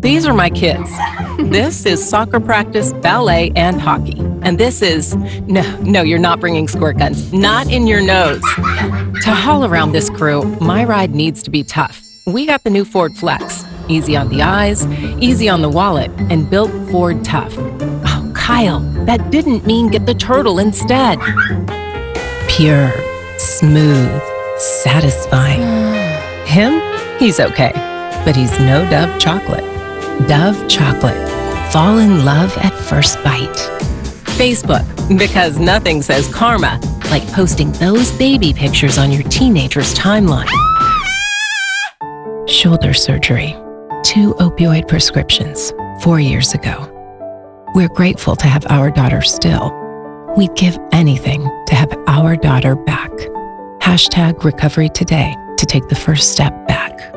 These are my kids. This is soccer practice, ballet, and hockey. And this is... No, you're not bringing squirt guns. Not in your nose. To haul around this crew, my ride needs to be tough. We got the new Ford Flex. Easy on the eyes, easy on the wallet, and built Ford tough. Oh, Kyle, that didn't mean get the turtle instead. Pure, smooth, satisfying. Him? He's okay. But he's no Dove chocolate. Dove chocolate. Fall in love at first bite. Facebook, because nothing says karma like posting those baby pictures on your teenager's timeline. Shoulder surgery. 2 opioid prescriptions 4 years ago. We're grateful to have our daughter still. We'd give anything to have our daughter back. #recovery today to take the first step back.